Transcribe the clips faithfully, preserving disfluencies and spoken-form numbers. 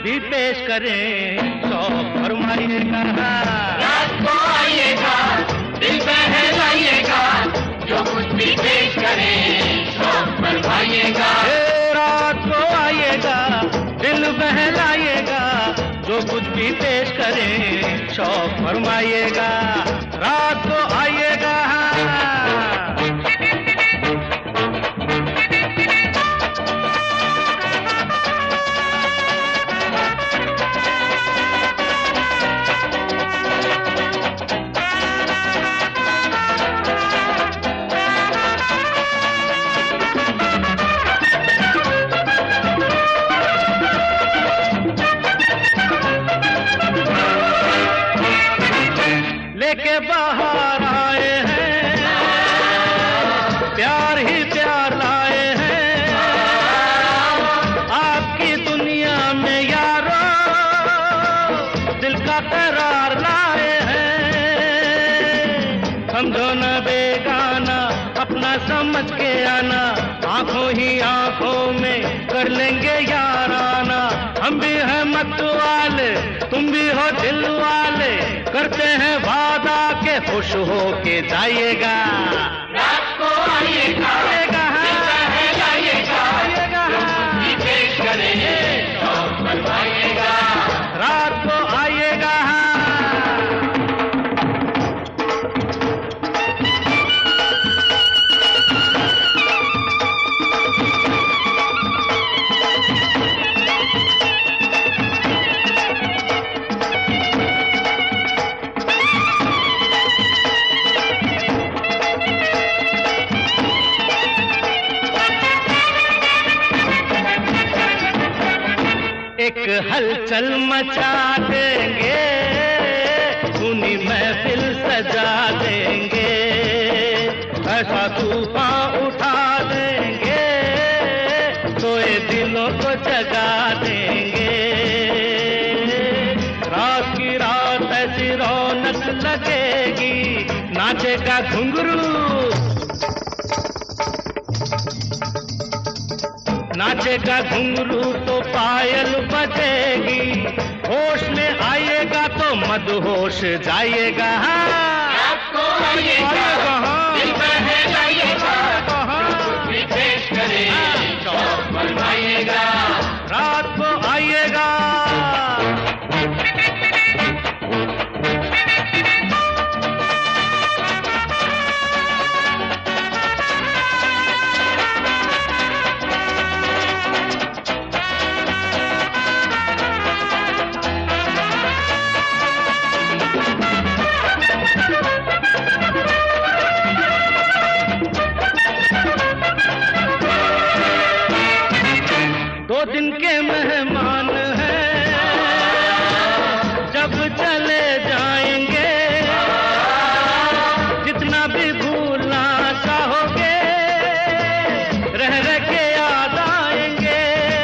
भी पेश करें शौक फरमाइएगा। रात को आइएगा, दिल बहलाइएगा, जो कुछ भी पेश करें शौक फरमाइएगा। रात को आइएगा, दिल बहलाइएगा, जो कुछ भी पेश करें शौक फरमाइएगा। रात को आइएगा। लेके बाहर आए हैं, प्यार ही प्यार लाए हैं, आपकी दुनिया में यारो दिल का करार लाए हैं। समझो न बेगाना, अपना समझ के आना, आंखों ही आंखों में कर लेंगे याराना। हम भी हैं मत वाले, तुम भी हो दिल वाले, करते हैं वादा के खुश हो के जाइएगा। रात को आइएगा, दिल बहलाइएगा, जो कुछ भी पेश करें शौक फरमाइएगा। रात को आइएगा। एक हलचल मचा देंगे, सुनी महफिल सजा देंगे, ऐसा तूफान उठा देंगे, सोए दिलों को जगा देंगे। रात की रात ऐसी रौनक लगेगी, नाचेगा घुंघरू, नाचेगा घुंघरू तो पायल बजेगी, होश में आइएगा तो मदहोश जाइएगा। रात को आइएगा, दिल बहलाइएगा, जो कुछ भी पेश करें शौक फरमाइएगा। रात को आइएगा। दो दिन के मेहमान हैं, जब चले जाएंगे, जितना भी भूलना चाहोगे, रह रह के याद आएंगे।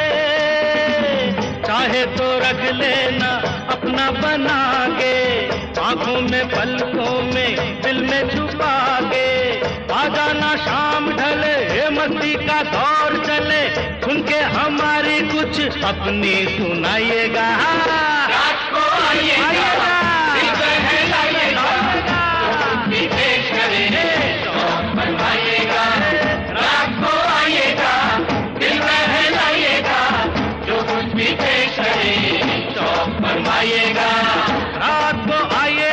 चाहे तो रख लेना अपना बना के, आंखों में पलकों में दिल में छुपा के, आ जाना शाम ढले, ये मस्ती का दौर चले, सुन के हमारी कुछ अपनी सुनाइएगा। रात को आइएगा, दिल बहलाइएगा, जो कुछ भी पेश करें शौक फरमाइएगा। रात को आइएगा, दिल बहलाइएगा, जो कुछ भी पेश करें शौक फरमाइएगा। रात को आइए